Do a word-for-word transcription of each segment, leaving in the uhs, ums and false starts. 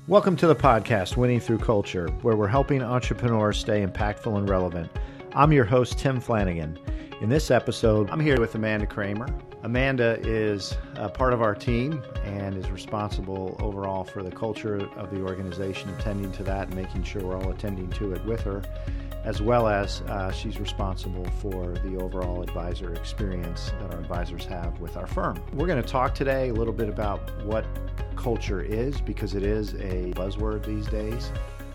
Welcome to the podcast, Winning Through Culture, where we're helping entrepreneurs stay impactful and relevant. I'm your host, Tim Flanagan. In this episode, I'm here with Amanda Kramer. Amanda is a part of our team and is responsible overall for the culture of the organization, attending to that and making sure we're all attending to it with her, as well as uh, she's responsible for the overall advisor experience that our advisors have with our firm. We're going to talk today a little bit about what culture is, because it is a buzzword these days.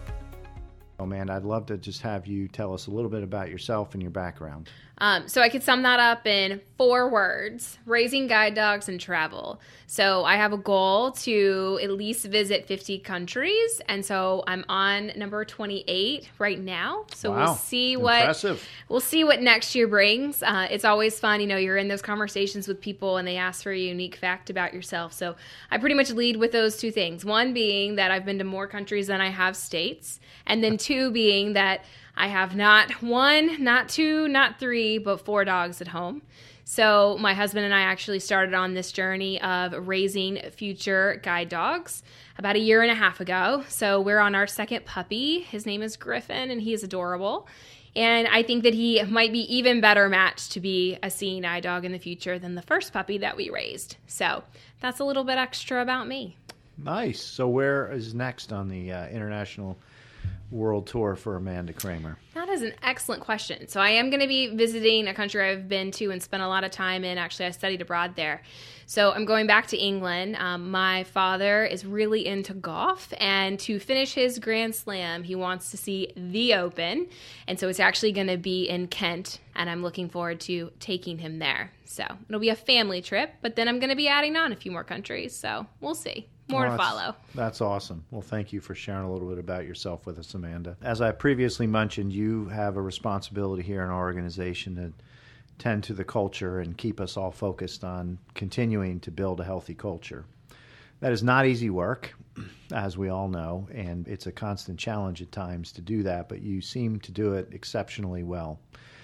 Oh man, I'd love to just have you tell us a little bit about yourself and your background. Um, so I could sum that up in four words: raising guide dogs and travel. So I have a goal to at least visit fifty countries, and so I'm on number twenty-eight right now. So wow. we'll see what Impressive. we'll see what next year brings. Uh, it's always fun, you know. You're in those conversations with people, and they ask for a unique fact about yourself. So I pretty much lead with those two things. One being that I've been to more countries than I have states, and then two being that I have not one, not two, not three, but four dogs at home. So my husband and I actually started on this journey of raising future guide dogs about a year and a half ago. So we're on our second puppy. His name is Griffin, and he is adorable. And I think that he might be even better matched to be a seeing eye dog in the future than the first puppy that we raised. So that's a little bit extra about me. Nice. So where is next on the uh, international world tour for Amanda Kramer? That is an excellent question. So I am going to be visiting a country I've been to and spent a lot of time in. Actually, I studied abroad there. So I'm going back to England. Um, my father is really into golf, and to finish his Grand Slam, he wants to see the Open. And so it's actually going to be in Kent, and I'm looking forward to taking him there. So it'll be a family trip, but then I'm going to be adding on a few more countries. So we'll see. More Oh, to that's, follow. That's awesome. Well, thank you for sharing a little bit about yourself with us, Amanda. As I previously mentioned, you have a responsibility here in our organization to tend to the culture and keep us all focused on continuing to build a healthy culture. That is not easy work, as we all know, and it's a constant challenge at times to do that, but you seem to do it exceptionally well.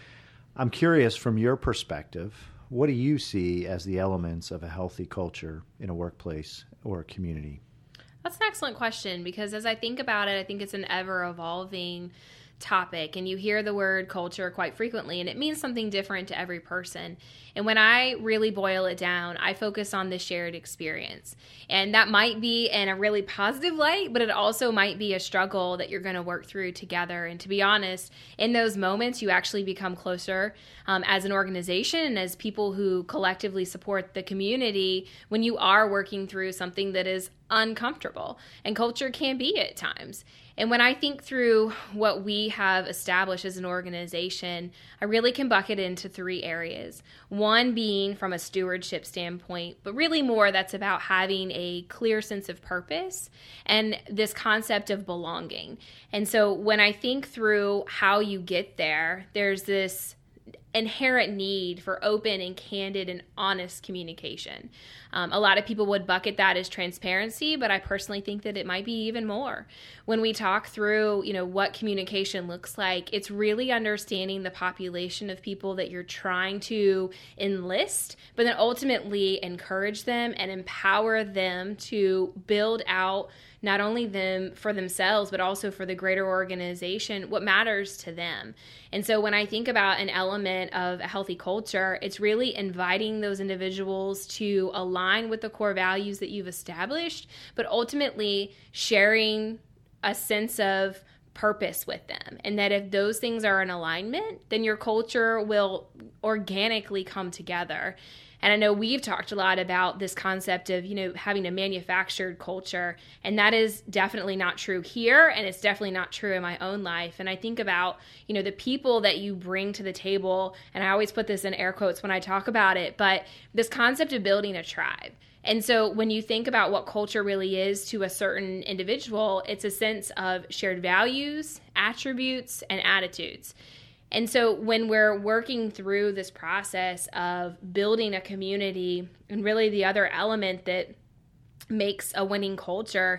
I'm curious, from your perspective, what do you see as the elements of a healthy culture in a workplace or a community? That's an excellent question, because as I think about it, I think it's an ever-evolving topic, and you hear the word culture quite frequently, and it means something different to every person. And when I really boil it down, I focus on the shared experience. And that might be in a really positive light, but it also might be a struggle that you're going to work through together. And to be honest, in those moments, you actually become closer um, as an organization and as people who collectively support the community when you are working through something that is uncomfortable. And culture can be at times. And when I think through what we have established as an organization, I really can bucket into three areas. One being from a stewardship standpoint, but really more that's about having a clear sense of purpose and this concept of belonging. And so when I think through how you get there, there's this inherent need for open and candid and honest communication. Um, a lot of people would bucket that as transparency, but I personally think that it might be even more. When we talk through, you know, what communication looks like, it's really understanding the population of people that you're trying to enlist, but then ultimately encourage them and empower them to build out not only them for themselves, but also for the greater organization, what matters to them. And so when I think about an element of a healthy culture, it's really inviting those individuals to align with the core values that you've established, but ultimately sharing a sense of purpose with them. And that if those things are in alignment, then your culture will organically come together. And I know we've talked a lot about this concept of, you know, having a manufactured culture, and that is definitely not true here, and it's definitely not true in my own life. And I think about, you know, the people that you bring to the table, and I always put this in air quotes when I talk about it, but this concept of building a tribe. And so when you think about what culture really is to a certain individual, it's a sense of shared values, attributes, and attitudes. And so when we're working through this process of building a community, and really the other element that makes a winning culture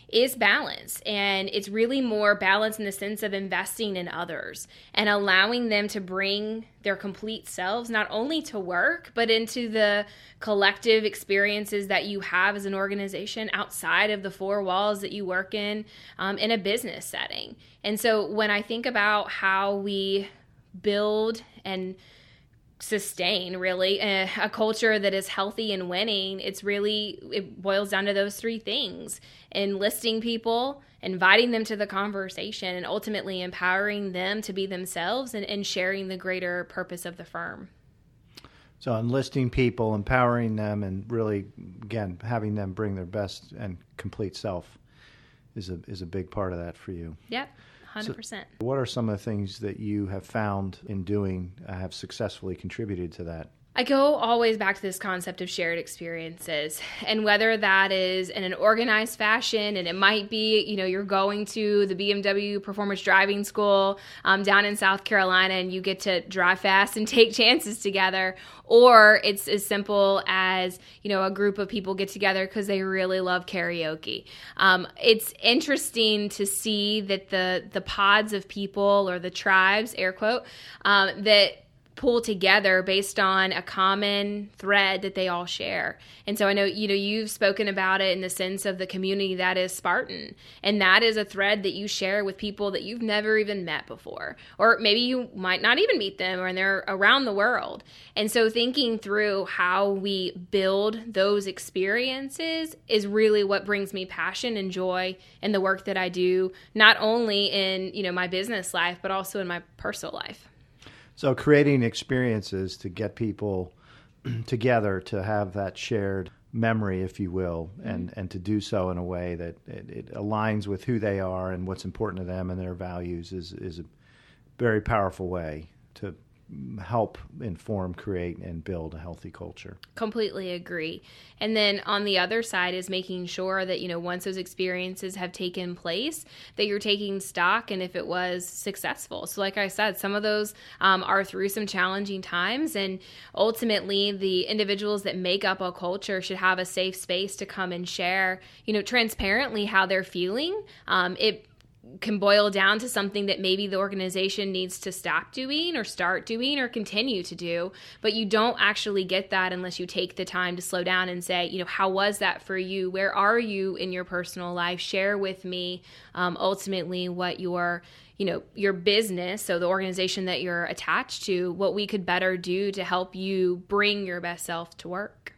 is balance. And it's really more balance in the sense of investing in others and allowing them to bring their complete selves, not only to work, but into the collective experiences that you have as an organization outside of the four walls that you work in, um, in a business setting. And so when I think about how we build and sustain really a, a culture that is healthy and winning, it's really, it boils down to those three things: enlisting people, inviting them to the conversation, and ultimately empowering them to be themselves and, and sharing the greater purpose of the firm. So enlisting people, empowering them, and really, again, having them bring their best and complete self is a is a big part of that for you. Yep. one hundred percent. So what are some of the things that you have found in doing uh, have successfully contributed to that? I go always back to this concept of shared experiences, and whether that is in an organized fashion, and it might be, you know, you're going to the B M W Performance Driving School um, down in South Carolina and you get to drive fast and take chances together, or it's as simple as, you know, a group of people get together because they really love karaoke. Um, it's interesting to see that the the pods of people, or the tribes, air quote, um, that pull together based on a common thread that they all share. And so I know, you know, you've spoken about it in the sense of the community that is Spartan. And that is a thread that you share with people that you've never even met before. Or maybe you might not even meet them, or they're around the world. And so thinking through how we build those experiences is really what brings me passion and joy in the work that I do, not only in, you know, my business life, but also in my personal life. So creating experiences to get people together to have that shared memory, if you will, and, and to do so in a way that it, it aligns with who they are and what's important to them and their values is, is a very powerful way to help inform, create, and build a healthy culture. Completely agree. And then on the other side is making sure that, you know, once those experiences have taken place, that you're taking stock and if it was successful. So like I said, some of those um, are through some challenging times, and ultimately the individuals that make up a culture should have a safe space to come and share, you know, transparently how they're feeling. Um, it can boil down to something that maybe the organization needs to stop doing or start doing or continue to do, but you don't actually get that unless you take the time to slow down and say, you know, how was that for you? Where are you in your personal life? Share with me um, ultimately what your, you know, your business, so the organization that you're attached to, what we could better do to help you bring your best self to work.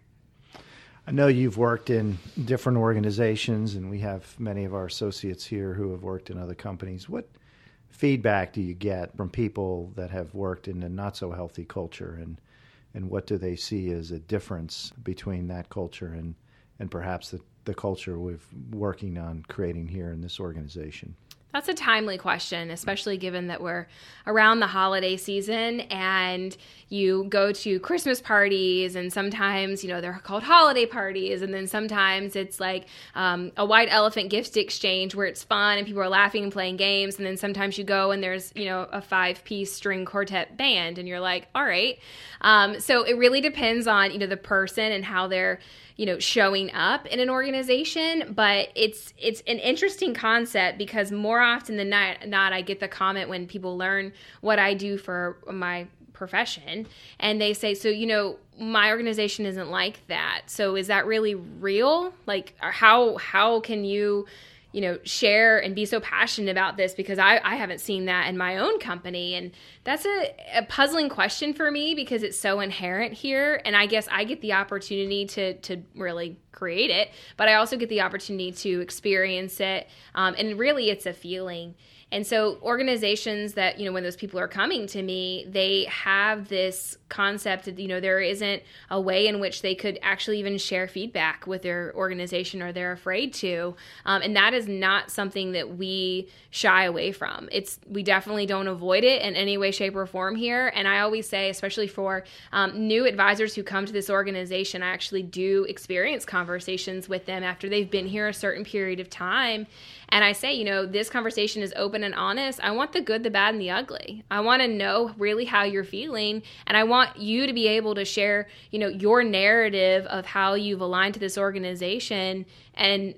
I know you've worked in different organizations, and we have many of our associates here who have worked in other companies. What feedback do you get from people that have worked in a not-so-healthy culture, and and what do they see as a difference between that culture and, and perhaps the, the culture we're working on creating here in this organization? That's a timely question, especially given that we're around the holiday season and you go to Christmas parties, and sometimes, you know, they're called holiday parties, and then sometimes it's like um, a white elephant gift exchange where it's fun and people are laughing and playing games, and then sometimes you go and there's, you know, a five-piece string quartet band and you're like, all right. Um, so it really depends on, you know, the person and how they're, you know, showing up in an organization, but it's it's an interesting concept because more often than not, not I get the comment when people learn what I do for my profession, and they say, so, you know, my organization isn't like that. So is that really real? Like, how how can you, you know, share and be so passionate about this, because I, I haven't seen that in my own company. And that's a, a puzzling question for me because it's so inherent here. And I guess I get the opportunity to to really create it, but I also get the opportunity to experience it. Um, and really it's a feeling. And so organizations that, you know, when those people are coming to me, they have this concept that, you know, there isn't a way in which they could actually even share feedback with their organization, or they're afraid to. Um, and that is not something that we shy away from. It's, we definitely don't avoid it in any way, shape, or form here. And I always say, especially for um, new advisors who come to this organization, I actually do experience conversations with them after they've been here a certain period of time. And I say, you know, this conversation is open and honest. I want the good, the bad, and the ugly. I want to know really how you're feeling. And I want you to be able to share, you know, your narrative of how you've aligned to this organization. And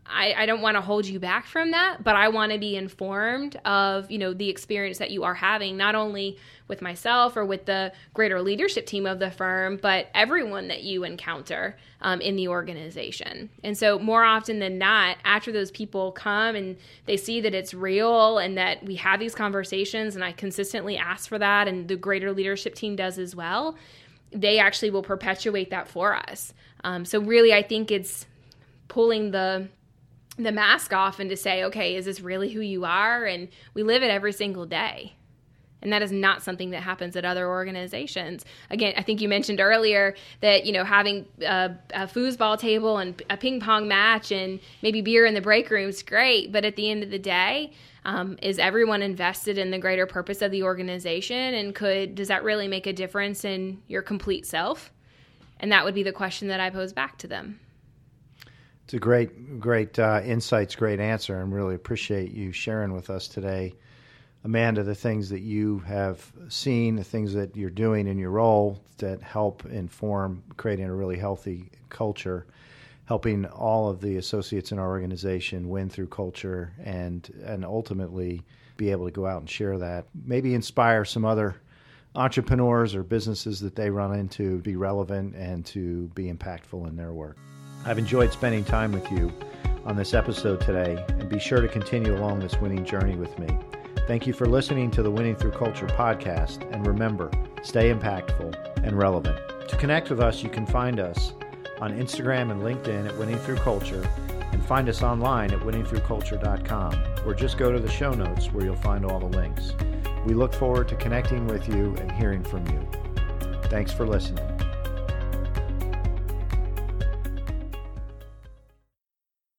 I, I don't want to hold you back from that, but I want to be informed of, you know, the experience that you are having, not only with myself or with the greater leadership team of the firm, but everyone that you encounter um, in the organization. And so more often than not, after those people come and they see that it's real and that we have these conversations, and I consistently ask for that, and the greater leadership team does as well, they actually will perpetuate that for us. Um, so really, I think it's pulling the the mask off and to say, okay, is this really who you are? And we live it every single day. And that is not something that happens at other organizations. Again, I think you mentioned earlier that, you know, having a, a foosball table and a ping pong match and maybe beer in the break room is great. But at the end of the day, um, is everyone invested in the greater purpose of the organization? And could does that really make a difference in your complete self? And that would be the question that I pose back to them. It's a great, great uh, insights, great answer, and really appreciate you sharing with us today, Amanda, the things that you have seen, the things that you're doing in your role that help inform creating a really healthy culture, helping all of the associates in our organization win through culture, and and ultimately be able to go out and share that, maybe inspire some other entrepreneurs or businesses that they run into to be relevant and to be impactful in their work. I've enjoyed spending time with you on this episode today, and be sure to continue along this winning journey with me. Thank you for listening to the Winning Through Culture podcast, and remember, stay impactful and relevant. To connect with us, you can find us on Instagram and LinkedIn at Winning Through Culture, and find us online at winning through culture dot com, or just go to the show notes where you'll find all the links. We look forward to connecting with you and hearing from you. Thanks for listening.